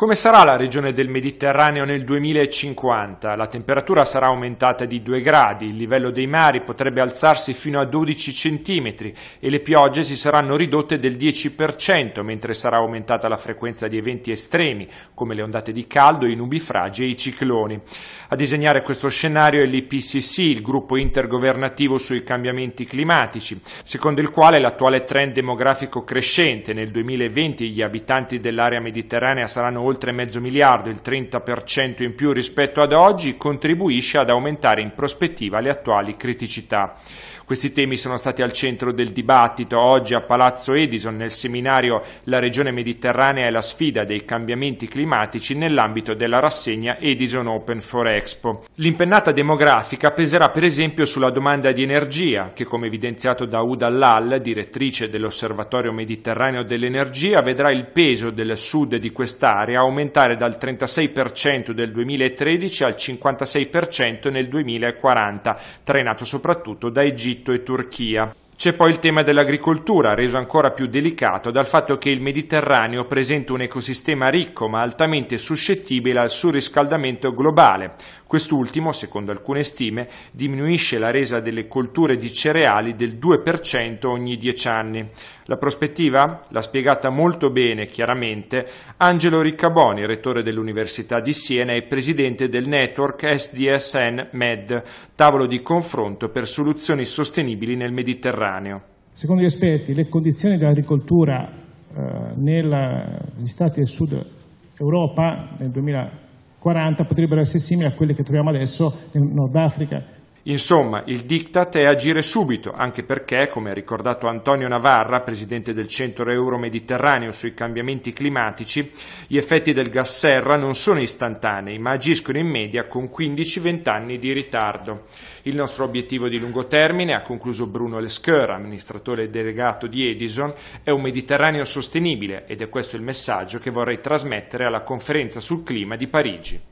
Come sarà la regione del Mediterraneo nel 2050? La temperatura sarà aumentata di 2 gradi, il livello dei mari potrebbe alzarsi fino a 12 centimetri e le piogge si saranno ridotte del 10%, mentre sarà aumentata la frequenza di eventi estremi, come le ondate di caldo, i nubifragi e i cicloni. A disegnare questo scenario è l'IPCC, il gruppo intergovernativo sui cambiamenti climatici, secondo il quale l'attuale trend demografico crescente nel 2020 gli abitanti dell'area mediterranea saranno oltre mezzo miliardo, il 30% in più rispetto ad oggi, contribuisce ad aumentare in prospettiva le attuali criticità. Questi temi sono stati al centro del dibattito oggi a Palazzo Edison nel seminario La regione mediterranea e la sfida dei cambiamenti climatici nell'ambito della rassegna Edison Open for Expo. L'impennata demografica peserà per esempio sulla domanda di energia, che come evidenziato da Huda Lal, direttrice dell'Osservatorio Mediterraneo dell'Energia, vedrà il peso del sud di quest'area aumentare dal 36% del 2013 al 56% nel 2040, trainato soprattutto da Egitto e Turchia. C'è poi il tema dell'agricoltura, reso ancora più delicato dal fatto che il Mediterraneo presenta un ecosistema ricco ma altamente suscettibile al surriscaldamento globale. Quest'ultimo, secondo alcune stime, diminuisce la resa delle colture di cereali del 2% ogni 10 anni. La prospettiva? L'ha spiegata molto bene, chiaramente, Angelo Riccaboni, rettore dell'Università di Siena e presidente del network SDSN Med, tavolo di confronto per soluzioni sostenibili nel Mediterraneo. Secondo gli esperti, le condizioni dell'agricoltura negli stati del sud Europa nel 2040 potrebbero essere simili a quelle che troviamo adesso nel Nord Africa. Insomma, il diktat è agire subito, anche perché, come ha ricordato Antonio Navarra, presidente del Centro Euro-Mediterraneo sui cambiamenti climatici, gli effetti del gas serra non sono istantanei, ma agiscono in media con 15-20 anni di ritardo. Il nostro obiettivo di lungo termine, ha concluso Bruno Lescure, amministratore delegato di Edison, è un Mediterraneo sostenibile ed è questo il messaggio che vorrei trasmettere alla conferenza sul clima di Parigi.